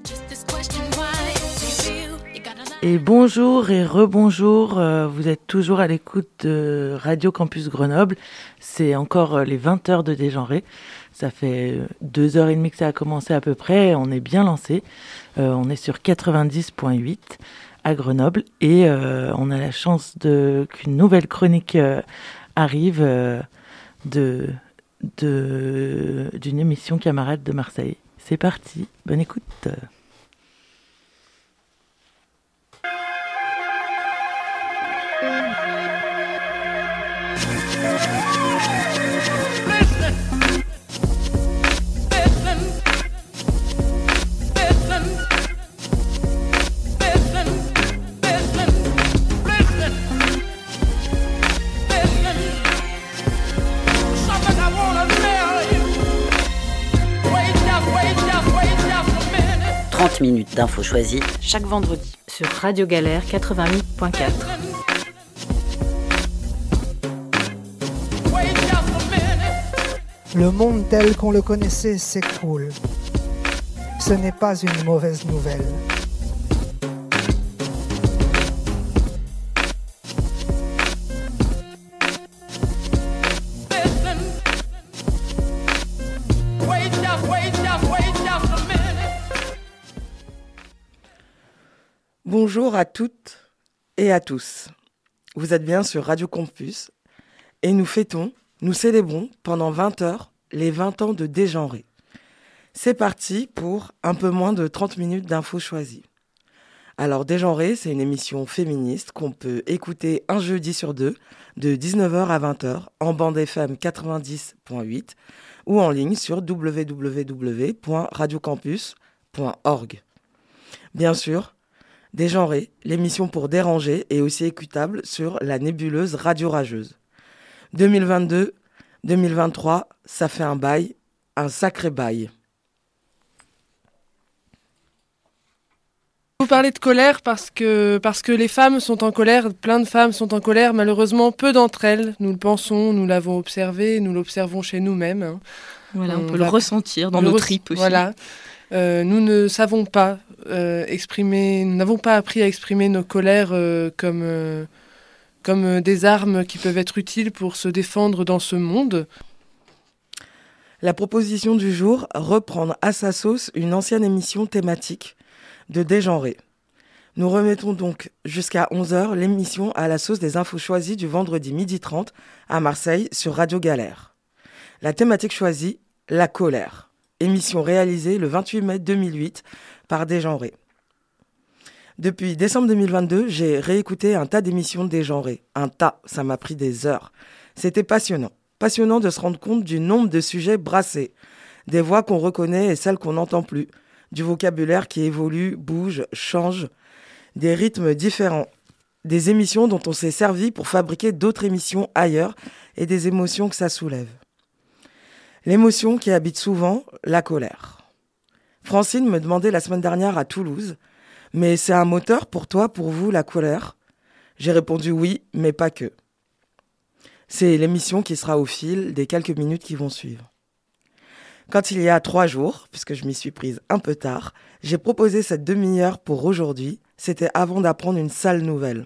Et bonjour et rebonjour, vous êtes toujours à l'écoute de Radio Campus Grenoble. C'est encore les 20h de Dégenré. Ça fait 2h30 que ça a commencé à peu près, on est bien lancé. On est sur 90.8 à Grenoble et on a la chance qu'une nouvelle chronique arrive d'une émission Camarades de Marseille. C'est parti, bonne écoute. 30 minutes d'infos choisies chaque vendredi sur Radio Galère 88.4. Le monde tel qu'on le connaissait s'écroule. Ce n'est pas une mauvaise nouvelle. Bonjour à toutes et à tous. Vous êtes bien sur Radio Campus et nous célébrons pendant 20 heures les 20 ans de Dégenré. C'est parti pour un peu moins de 30 minutes d'infos choisies. Alors Dégenré, c'est une émission féministe qu'on peut écouter un jeudi sur deux de 19h à 20h en bande FM 90.8 ou en ligne sur www.radiocampus.org. Bien sûr, Dégenré, l'émission pour déranger, est aussi écoutable sur la nébuleuse Radio Rageuse. 2022-2023, ça fait un sacré bail. Vous parlez de colère parce que les femmes sont en colère, plein de femmes sont en colère, malheureusement peu d'entre elles, nous le pensons, nous l'avons observé, nous l'observons chez nous-mêmes. Hein. Voilà, on peut le ressentir dans nos tripes aussi. Voilà. Nous ne savons pas exprimer, nous n'avons pas appris à exprimer nos colères comme des armes qui peuvent être utiles pour se défendre dans ce monde. La proposition du jour, reprendre à sa sauce une ancienne émission thématique de Dégenré. Nous remettons donc jusqu'à 11h l'émission à la sauce des infos choisies du vendredi 12h30 à Marseille sur Radio Galère. La thématique choisie, la colère. Émission réalisée le 28 mai 2008 par Dégenré. Depuis décembre 2022, j'ai réécouté un tas d'émissions de Dégenré. Ça m'a pris des heures. C'était passionnant. Passionnant de se rendre compte du nombre de sujets brassés, des voix qu'on reconnaît et celles qu'on n'entend plus, du vocabulaire qui évolue, bouge, change, des rythmes différents, des émissions dont on s'est servi pour fabriquer d'autres émissions ailleurs et des émotions que ça soulève. L'émotion qui habite souvent, la colère. Francine me demandait la semaine dernière à Toulouse, mais c'est un moteur pour toi, pour vous, la colère ? J'ai répondu oui, mais pas que. C'est l'émission qui sera au fil des quelques minutes qui vont suivre. Quand il y a 3 jours, puisque je m'y suis prise un peu tard, j'ai proposé cette demi-heure pour aujourd'hui. C'était avant d'apprendre une sale nouvelle,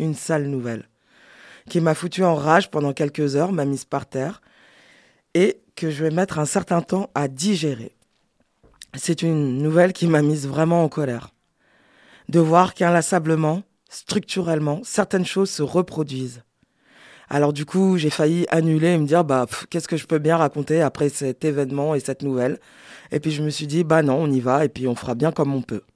qui m'a foutu en rage pendant quelques heures, m'a mise par terre, et que je vais mettre un certain temps à digérer. C'est une nouvelle qui m'a mise vraiment en colère. De voir qu'inlassablement, structurellement, certaines choses se reproduisent. Alors du coup, j'ai failli annuler et me dire qu'est-ce que je peux bien raconter après cet événement et cette nouvelle. Et puis je me suis dit non, on y va et puis on fera bien comme on peut.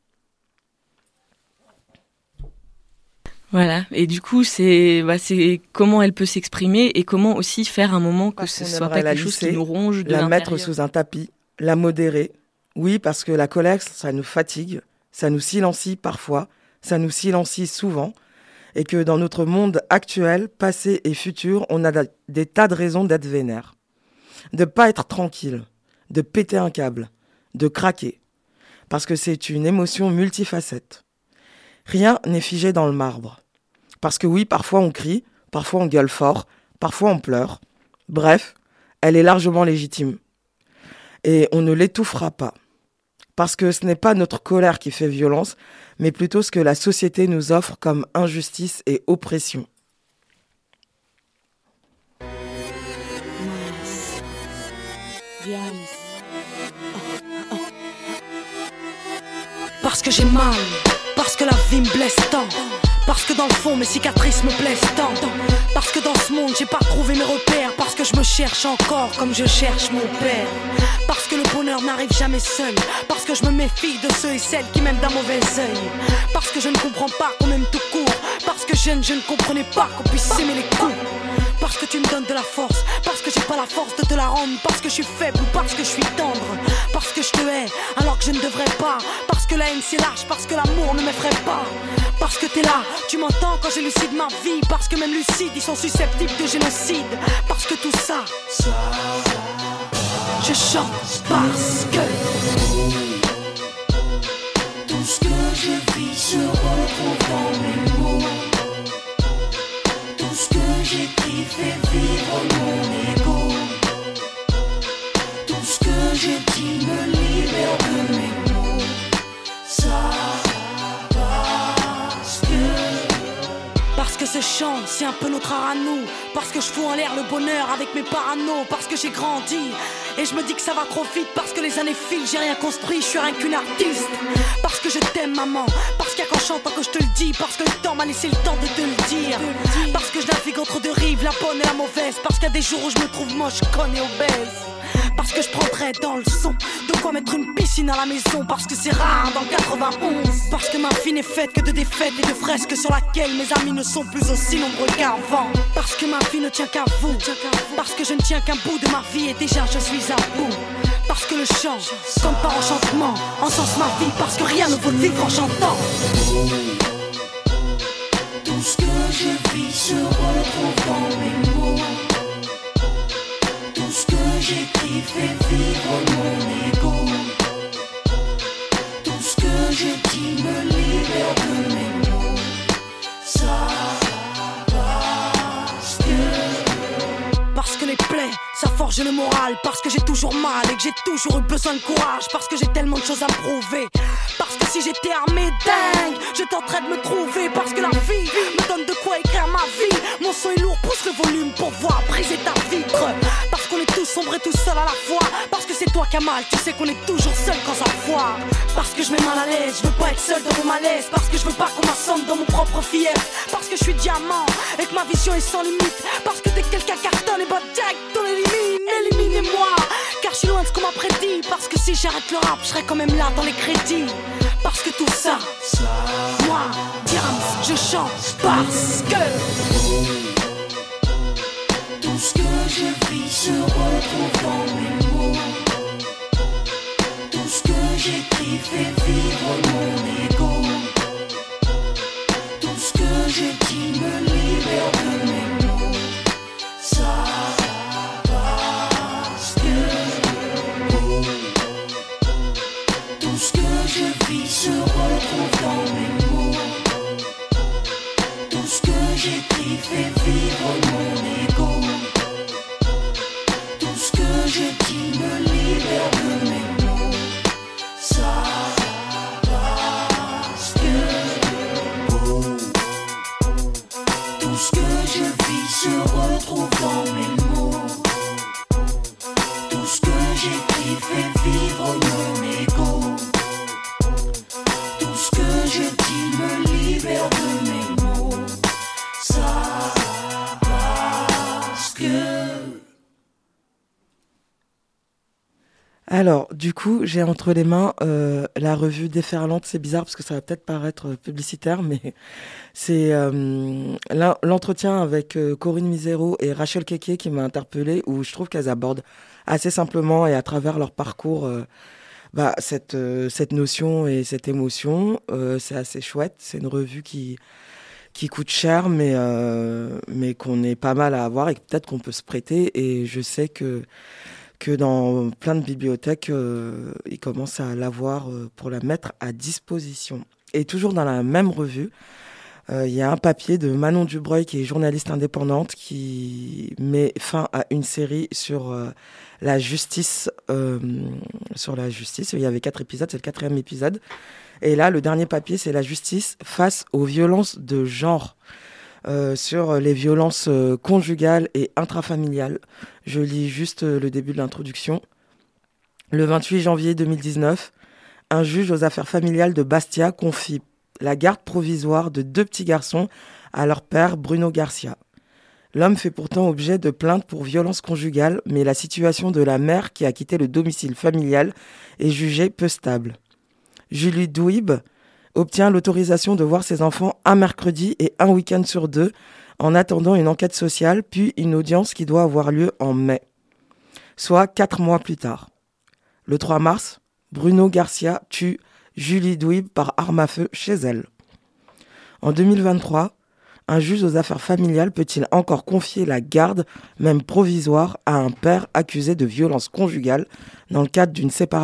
Voilà, et du coup, c'est comment elle peut s'exprimer et comment aussi faire un moment que ce soit pas quelque chose qui nous ronge de la l'intérieur. Mettre sous un tapis, la modérer. Oui, parce que la colère, ça nous fatigue, ça nous silencie parfois, ça nous silencie souvent, et que dans notre monde actuel, passé et futur, on a des tas de raisons d'être vénère, de pas être tranquille, de péter un câble, de craquer, parce que c'est une émotion multifacette. Rien n'est figé dans le marbre. Parce que oui, parfois on crie, parfois on gueule fort, parfois on pleure. Bref, elle est largement légitime. Et on ne l'étouffera pas. parce que ce n'est pas notre colère qui fait violence, mais plutôt ce que la société nous offre comme injustice et oppression. Parce que j'ai mal, parce que la vie me blesse tant, parce que dans le fond mes cicatrices me blessent tant, parce que dans ce monde j'ai pas trouvé mes repères, parce que je me cherche encore comme je cherche mon père, parce que le bonheur n'arrive jamais seul, parce que je me méfie de ceux et celles qui m'aiment d'un mauvais œil, parce que je ne comprends pas qu'on m'aime tout court, parce que jeune je ne comprenais pas qu'on puisse s'aimer les coups. Parce que tu me donnes de la force, parce que j'ai pas la force de te la rendre, parce que je suis faible ou parce que je suis tendre, parce que je te hais alors que je ne devrais pas, parce que la haine c'est lâche, parce que l'amour ne m'effraie pas, parce que t'es là, tu m'entends quand j'élucide ma vie, parce que même lucides ils sont susceptibles de génocide, parce que tout ça, je chante parce que tout ce que je vis se retrouve dans mes mots. Tout ce que j'écris fait vivre mon ego. Tout ce que je dis me libère de mes mots. Ça parce que ce chant c'est un peu notre art à nous. Parce que je fous en l'air le bonheur avec mes paranos. Parce que j'ai grandi et je me dis que ça va trop vite. Parce que les années filent, j'ai rien construit, je suis rien qu'une artiste. Parce que je t'aime maman, parce qu'il y a qu'en chantant que je te le dis. Parce que le temps m'a laissé le temps de te le dire. Parce que je navigue entre deux rives, la bonne et la mauvaise. Parce qu'il y a des jours où je me trouve moche, conne et obèse. Parce que je prendrais dans le son de quoi mettre une piscine à la maison. Parce que c'est rare dans le 91. Parce que ma vie n'est faite que de défaites et de fresques sur laquelle mes amis ne sont plus aussi nombreux qu'avant. Parce que ma vie ne tient qu'à vous. Parce que je ne tiens qu'un bout de ma vie et déjà je suis à bout. Parce que le chant, comme par enchantement, encense ma vie. Parce que rien ne vaut le vivre en chantant. Tout ce que je vis se retrouve dans mes mots. Tout ce que j'écris fait vivre mon ego. Tout ce que je dis me libère de mes mots. Ça parce que les plaies, ça forge le moral. Parce que j'ai toujours mal et que j'ai toujours eu besoin de courage. Parce que j'ai tellement de choses à prouver. Parce que si j'étais armé dingue, je tenterais de me trouver. Parce que la vie me donne de quoi écrire ma vie. Mon son est lourd, pousse le volume pour voir briser ta vitre. Parce qu'on est tous sombres et tous seuls à la fois. Parce que c'est toi qui as mal, tu sais qu'on est toujours seul quand ça foire. Parce que je mets mal à l'aise, je veux pas être seul dans mon malaise. Parce que je veux pas qu'on m'assemble dans mon propre fief. Parce que je suis diamant et que ma vision est sans limite. Parce que dès que quelqu'un cartonne et bat direct on l'élimine, éliminez-moi. Car je suis loin de ce qu'on m'a prédit. Parce que si j'arrête le rap, je serai quand même là dans les crédits. Parce que tout ça, moi, Diams, je chante parce que tout ce que je vis se retrouve dans mes mots. Tout ce que j'écris fait vivre mon ego. Tout ce que je dis me libère de mes mots. Ça parce que tout ce que je vis se retrouve dans mes mots. Tout ce que j'écris fait vivre mon ego. Tout ce que je dis me libère de mes mots. Ça parce que tout ce que je vis se retrouve dans mes mots. Tout ce que j'écris fait vivre mon ego. Tout ce que je dis me libère de mes mots. Ça parce que Alors, du coup, j'ai entre les mains la revue Déferlante. C'est bizarre parce que ça va peut-être paraître publicitaire, mais c'est l'entretien avec Corinne Misero et Rachel Keke qui m'a interpellée, où je trouve qu'elles abordent assez simplement et à travers leur parcours cette notion et cette émotion. C'est assez chouette. C'est une revue qui coûte cher, mais qu'on est pas mal à avoir et que peut-être qu'on peut se prêter. Et je sais que dans plein de bibliothèques, ils commencent à l'avoir pour la mettre à disposition. Et toujours dans la même revue, Il y a un papier de Manon Dubreuil, qui est journaliste indépendante, qui met fin à une série sur la justice. Il y avait 4 épisodes, c'est le 4e épisode. Et là, le dernier papier, c'est la justice face aux violences de genre, sur les violences conjugales et intrafamiliales. Je lis juste le début de l'introduction. Le 28 janvier 2019, un juge aux affaires familiales de Bastia confie la garde provisoire de 2 petits garçons à leur père Bruno Garcia. L'homme fait pourtant objet de plaintes pour violences conjugales, mais la situation de la mère qui a quitté le domicile familial est jugée peu stable. Julie Douib obtient l'autorisation de voir ses enfants un mercredi et un week-end sur 2, en attendant une enquête sociale, puis une audience qui doit avoir lieu en mai, soit 4 mois plus tard. Le 3 mars, Bruno Garcia tue Julie Douib par arme à feu chez elle. En 2023, un juge aux affaires familiales peut-il encore confier la garde, même provisoire, à un père accusé de violence conjugale dans le cadre d'une séparation ?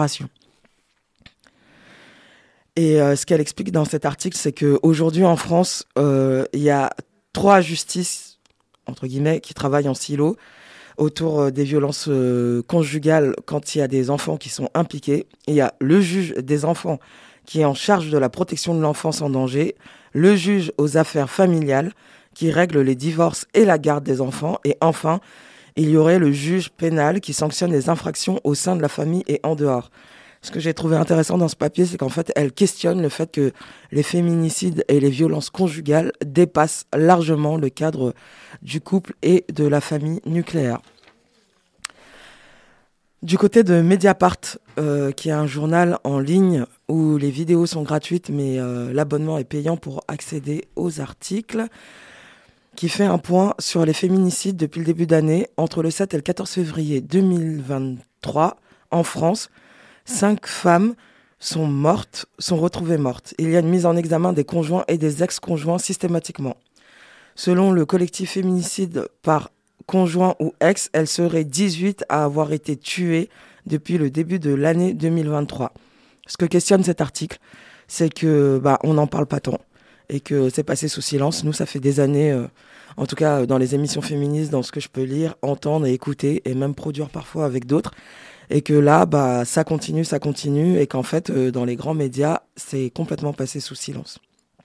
Et ce qu'elle explique dans cet article, c'est qu'aujourd'hui en France, il y a 3 justices, entre guillemets, qui travaillent en silo autour des violences conjugales quand il y a des enfants qui sont impliqués. Il y a le juge des enfants qui est en charge de la protection de l'enfance en danger, le juge aux affaires familiales qui règle les divorces et la garde des enfants, et enfin, il y aurait le juge pénal qui sanctionne les infractions au sein de la famille et en dehors. Ce que j'ai trouvé intéressant dans ce papier, c'est qu'en fait, elle questionne le fait que les féminicides et les violences conjugales dépassent largement le cadre du couple et de la famille nucléaire. Du côté de Mediapart, qui est un journal en ligne où les vidéos sont gratuites, mais l'abonnement est payant pour accéder aux articles, qui fait un point sur les féminicides depuis le début d'année. Entre le 7 et le 14 février 2023, en France, 5 femmes sont retrouvées mortes. Il y a une mise en examen des conjoints et des ex-conjoints systématiquement. Selon le collectif Féminicide par conjoint ou ex, elles seraient 18 à avoir été tuées depuis le début de l'année 2023. Ce que questionne cet article, c'est que on n'en parle pas tant et que c'est passé sous silence. Nous, ça fait des années, en tout cas dans les émissions féministes, dans ce que je peux lire, entendre et écouter, et même produire parfois avec d'autres, et que là, ça continue, et qu'en fait, dans les grands médias, c'est complètement passé sous silence.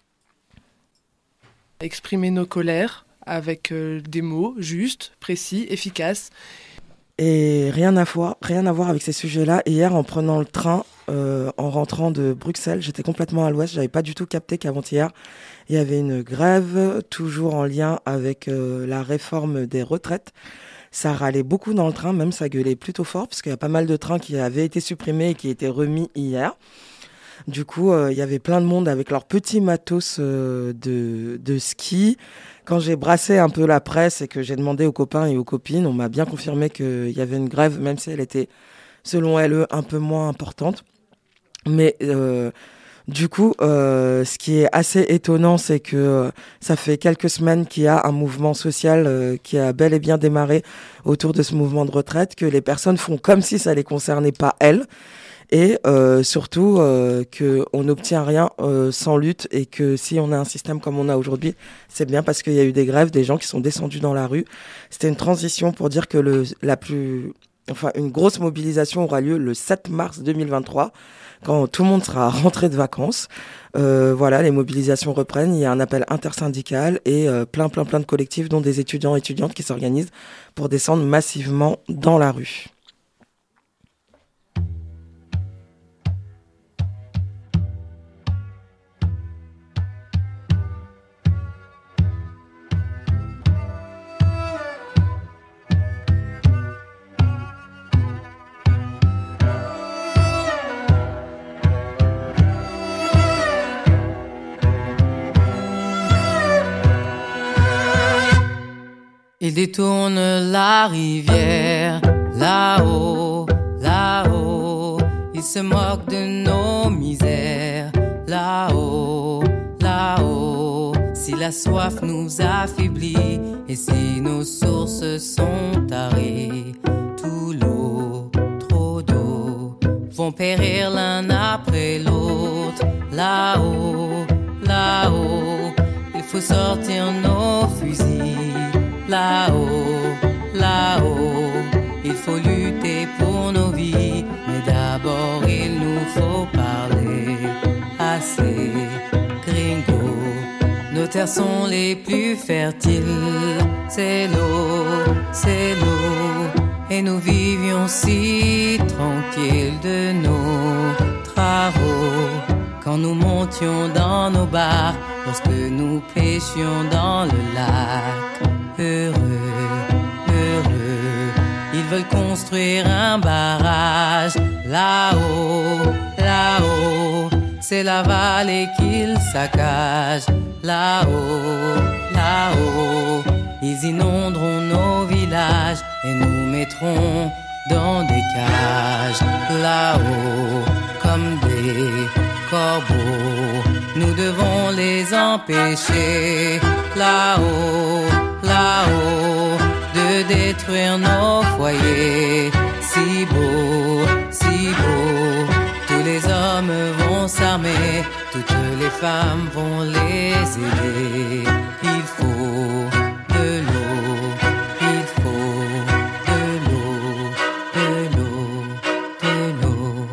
Exprimer nos colères avec des mots justes, précis, efficaces. Et rien à voir avec ces sujets-là. Hier, en prenant le train, en rentrant de Bruxelles, j'étais complètement à l'ouest. J'avais pas du tout capté qu'avant-hier, il y avait une grève, toujours en lien avec la réforme des retraites. Ça râlait beaucoup dans le train, même ça gueulait plutôt fort, parce qu'il y a pas mal de trains qui avaient été supprimés et qui étaient remis hier. Du coup, il y avait plein de monde avec leurs petits matos de ski. Quand j'ai brassé un peu la presse et que j'ai demandé aux copains et aux copines, on m'a bien confirmé qu'il y avait une grève, même si elle était, selon elles, un peu moins importante. Mais du coup, ce qui est assez étonnant, c'est que ça fait quelques semaines qu'il y a un mouvement social qui a bel et bien démarré autour de ce mouvement de retraite, que les personnes font comme si ça les concernait pas elles. Et surtout qu'on n'obtient rien sans lutte, et que si on a un système comme on a aujourd'hui, c'est bien parce qu'il y a eu des grèves, des gens qui sont descendus dans la rue. C'était une transition pour dire que une grosse mobilisation aura lieu le 7 mars 2023, quand tout le monde sera rentré de vacances. Les mobilisations reprennent, il y a un appel intersyndical et plein de collectifs, dont des étudiants et étudiantes qui s'organisent pour descendre massivement dans la rue. Il détourne la rivière, là-haut, là-haut. Il se moque de nos misères, là-haut, là-haut. Si la soif nous affaiblit et si nos sources sont tarées, tout l'eau, trop d'eau, vont périr l'un après l'autre, là-haut, là-haut. Il faut sortir nos fusils. Là-haut, là-haut, il faut lutter pour nos vies. Mais d'abord il nous faut parler assez gringo. Nos terres sont les plus fertiles. C'est l'eau, et nous vivions si tranquilles de nos travaux. Quand nous montions dans nos barques, lorsque nous pêchions dans le lac. Heureux, heureux, ils veulent construire un barrage. Là-haut, là-haut, c'est la vallée qu'ils saccagent. Là-haut, là-haut, ils inonderont nos villages et nous mettront dans des cages. Là-haut, comme des corbeaux, nous devons les empêcher. Là-haut, là-haut, de détruire nos foyers. Si beau, tous les hommes vont s'armer, toutes les femmes vont les aider. Il faut de l'eau, il faut de l'eau, de l'eau, de l'eau.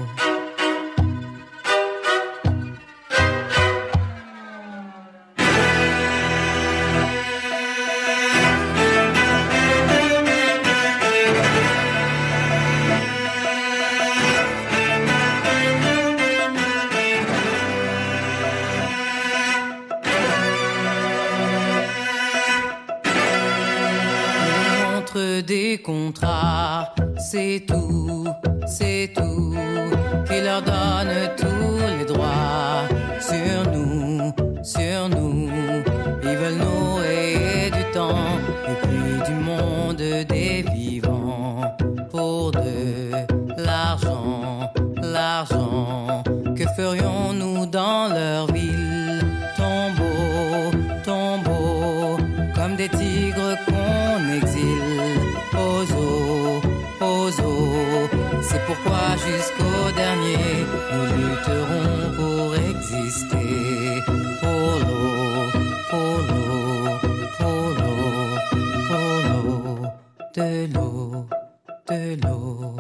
Des contrats, c'est tout, qui leur donne tous les droits sur nous, ils veulent nous rayer du temps et puis du monde des vivants pour de l'argent, que ferions-nous dans leur ville? Tombeau, comme des tigres qu'on exile. Aux eaux, c'est pourquoi jusqu'au dernier, nous lutterons pour exister. Pour l'eau, de l'eau.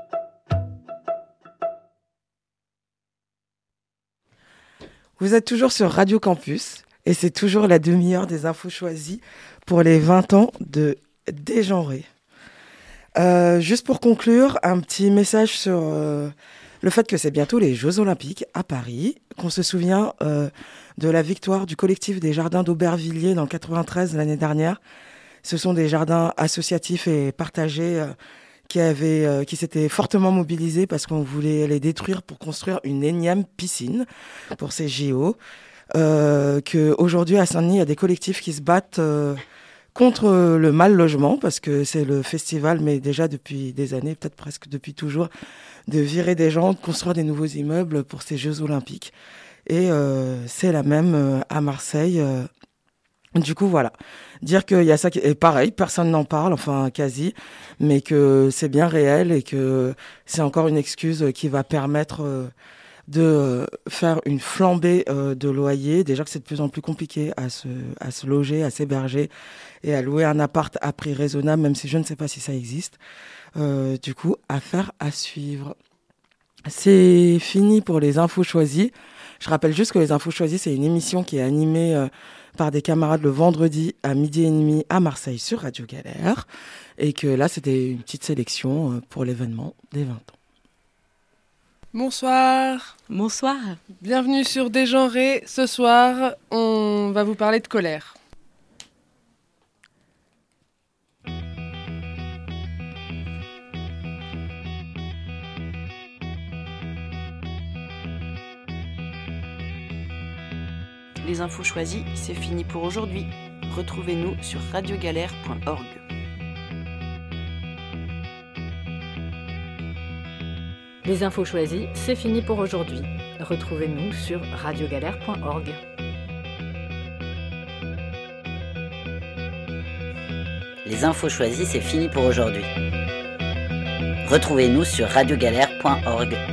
Vous êtes toujours sur Radio Campus et c'est toujours la demi-heure des infos choisies pour les 20 ans de Dégenré. Juste pour conclure, un petit message sur le fait que c'est bientôt les Jeux Olympiques à Paris, qu'on se souvient de la victoire du collectif des Jardins d'Aubervilliers dans le 93 l'année dernière. Ce sont des jardins associatifs et partagés qui s'étaient fortement mobilisés parce qu'on voulait les détruire pour construire une énième piscine pour ces JO. Qu'aujourd'hui à Saint-Denis, il y a des collectifs qui se battent contre le mal logement, parce que c'est le festival, mais déjà depuis des années, peut-être presque depuis toujours, de virer des gens, de construire des nouveaux immeubles pour ces Jeux Olympiques. Et c'est la même à Marseille. Du coup, voilà. Dire qu'il y a ça qui est pareil, personne n'en parle, enfin quasi, mais que c'est bien réel et que c'est encore une excuse qui va permettre de faire une flambée de loyer. Déjà que c'est de plus en plus compliqué à se loger, à s'héberger et à louer un appart à prix raisonnable, même si je ne sais pas si ça existe. Du coup, affaire à suivre. C'est fini pour les infos choisies. Je rappelle juste que les infos choisies, c'est une émission qui est animée par des camarades le vendredi à 12h30 à Marseille sur Radio Galère. Et que là, c'était une petite sélection pour l'événement des 20 ans. Bonsoir. Bonsoir. Bienvenue sur Dégenré. Ce soir, on va vous parler de colère. Les infos choisies, c'est fini pour aujourd'hui. Retrouvez-nous sur radiogalère.org. Les infos choisies, c'est fini pour aujourd'hui. Retrouvez-nous sur radiogalère.org. Les infos choisies, c'est fini pour aujourd'hui. Retrouvez-nous sur radiogalère.org.